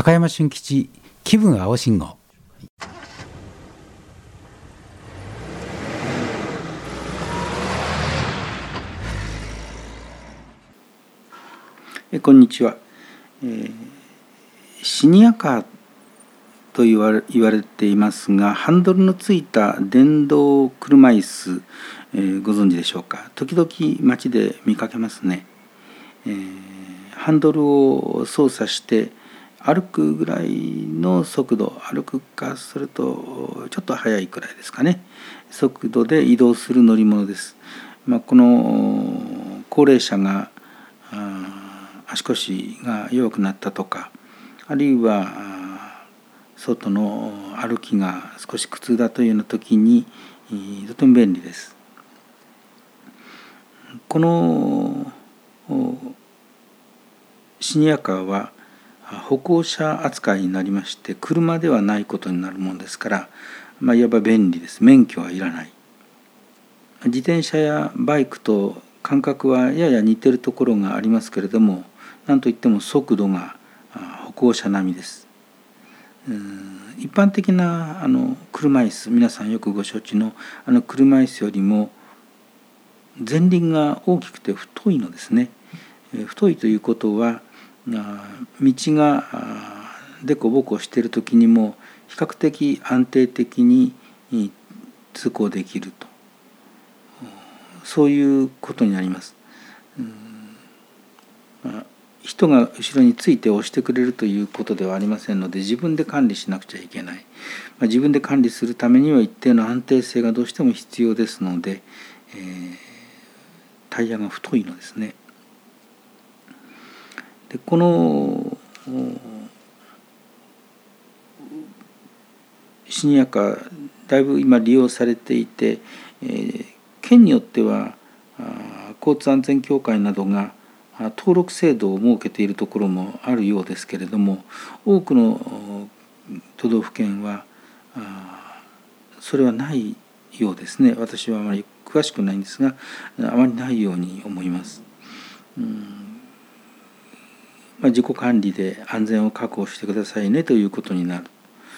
高山俊吉気分青信号。 こんにちは。シニアカーと言われていますが、ハンドルのついた電動車椅子、ご存知でしょうか。時々街で見かけますね。ハンドルを操作して歩くぐらいの速度、歩くかするとちょっと速いくらいですかね、速度で移動する乗り物です。この高齢者が足腰が弱くなったとか、あるいは外の歩きが少し苦痛だというような時にとても便利です。このシニアカーは歩行者扱いになりまして、車ではないことになるものですから、いわば便利です。免許はいらない。自転車やバイクと感覚はやや似ているところがありますけれども、なんといっても速度が歩行者並みです。一般的な車椅子、皆さんよくご承知の車椅子よりも前輪が大きくて太いのですね。太いということは、道がでこぼこしている時にも比較的安定的に通行できると、そういうことになります。人が後ろについて押してくれるということではありませんので、自分で管理しなくちゃいけない。自分で管理するためには一定の安定性がどうしても必要ですので、タイヤが太いのですね。でこのシニアカー、だいぶ今利用されていて、県によっては交通安全協会などが登録制度を設けているところもあるようですけれども、多くの都道府県はそれはないようですね。私はあまり詳しくないんですが、あまりないように思います。自己管理で安全を確保してくださいねということになる。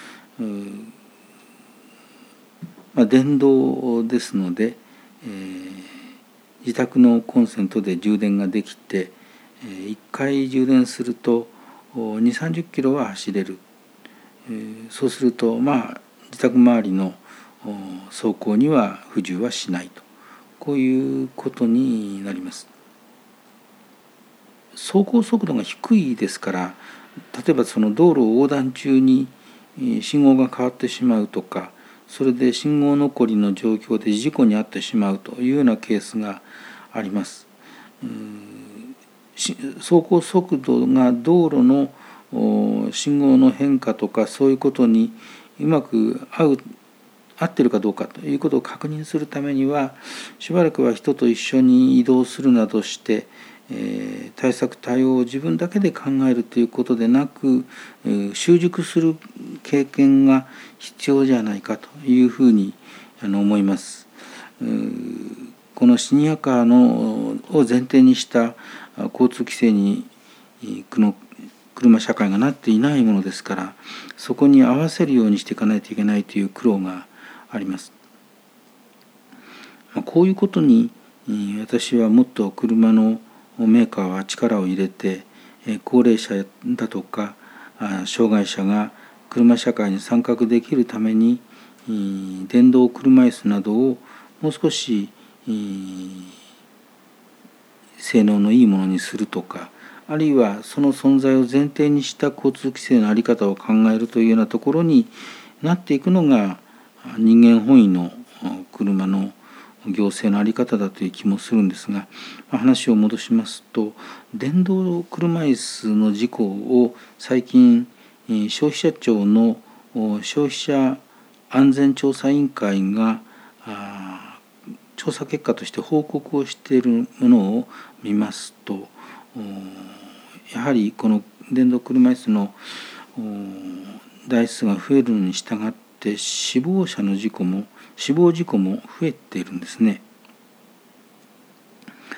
電動ですので、自宅のコンセントで充電ができて、1回充電すると2、30キロは走れる。そうすると自宅周りの走行には不自由はしないと、こういうことになります。走行速度が低いですから、例えばその道路を横断中に信号が変わってしまうとか、それで信号残りの状況で事故に遭ってしまうというようなケースがあります。走行速度が道路の信号の変化とか、そういうことにうまく合っているかどうかということを確認するためには、しばらくは人と一緒に移動するなどして、対策対応を自分だけで考えるということでなく、習熟する経験が必要じゃないかというふうに思います。このシニアカーを前提にした交通規制に車社会がなっていないものですから、そこに合わせるようにしていかないといけないという苦労があります。こういうことに私はもっと車のメーカーは力を入れて、高齢者だとか障害者が車社会に参画できるために電動車椅子などをもう少し性能のいいものにするとか、あるいはその存在を前提にした交通規制の在り方を考えるというようなところになっていくのが人間本位の車の行政の在り方だという気もするんですが、話を戻しますと、電動車椅子の事故を最近消費者庁の消費者安全調査委員会が調査結果として報告をしているものを見ますと、やはりこの電動車椅子の台数が増えるのに従って死亡事故も増えているんですね。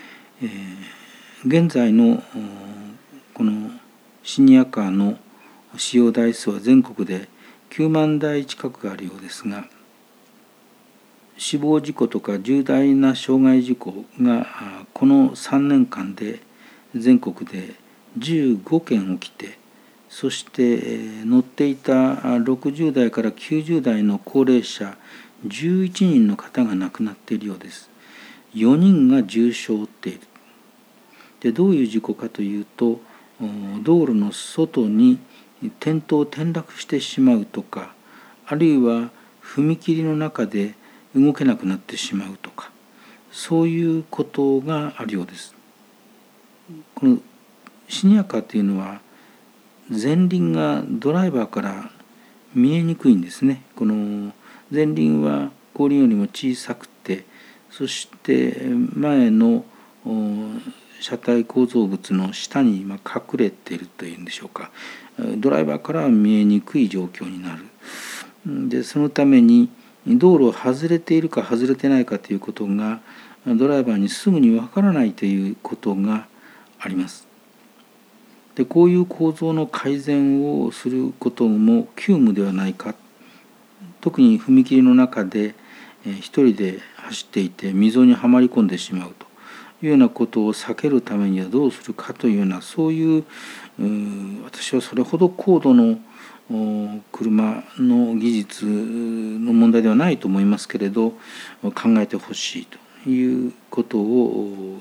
現在のこのシニアカーの使用台数は全国で9万台近くあるようですが、死亡事故とか重大な傷害事故がこの3年間で全国で15件起きて、そして乗っていた60代から90代の高齢者11人の方が亡くなっているようです。4人が重傷を負っている。で、どういう事故かというと、道路の外に転落してしまうとか、あるいは踏切の中で動けなくなってしまうとか、そういうことがあるようです。このシニアカーというのは前輪がドライバーから見えにくいんですね。この前輪は後輪よりも小さくて、そして前の車体構造物の下に隠れているというんでしょうか、ドライバーからは見えにくい状況になる。で、そのために道路を外れているか外れてないかということがドライバーにすぐにわからないということがあります。で、こういう構造の改善をすることも急務ではないか。特に踏切の中で一人で走っていて溝にはまり込んでしまうというようなことを避けるためにはどうするかというような、そういう私はそれほど高度の車の技術の問題ではないと思いますけれど、考えてほしいということを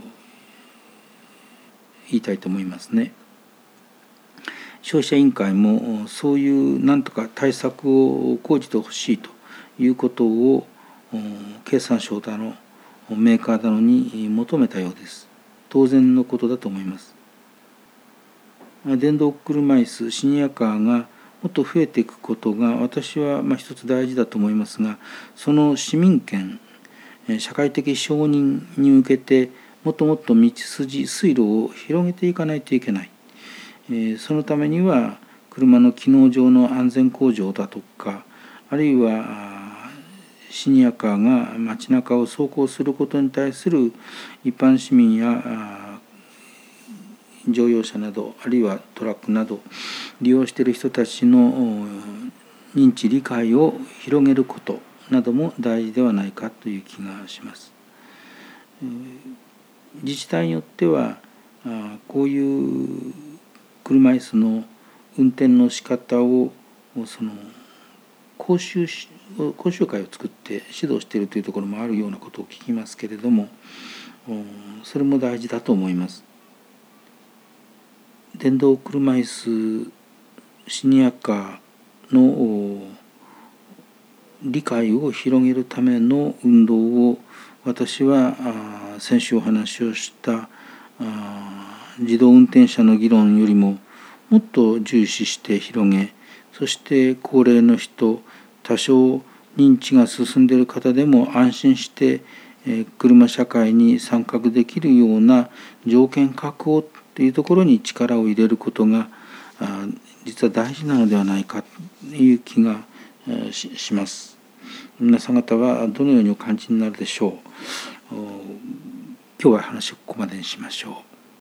言いたいと思いますね。消費者委員会もそういうなんとか対策を講じてほしいということを経産省だのメーカーだのに求めたようです。当然のことだと思います。電動車椅子シニアカーがもっと増えていくことが私は一つ大事だと思いますが、その市民権、社会的承認に向けてもっともっと道筋水路を広げていかないといけない。そのためには車の機能上の安全向上だとか、あるいはシニアカーが街中を走行することに対する一般市民や乗用車など、あるいはトラックなど利用している人たちの認知理解を広げることなども大事ではないかという気がします。自治体によってはこういう車椅子の運転の仕方を講習会を作って指導しているというところもあるようなことを聞きますけれども、それも大事だと思います。電動車椅子シニアカーの理解を広げるための運動を、私は先週お話をした自動運転車の議論よりももっと重視して広げ、そして高齢の人、多少認知が進んでいる方でも安心して車社会に参画できるような条件確保というところに力を入れることが実は大事なのではないかという気がします。皆さん方はどのようにお感じになるでしょう。今日は話をここまでにしましょう。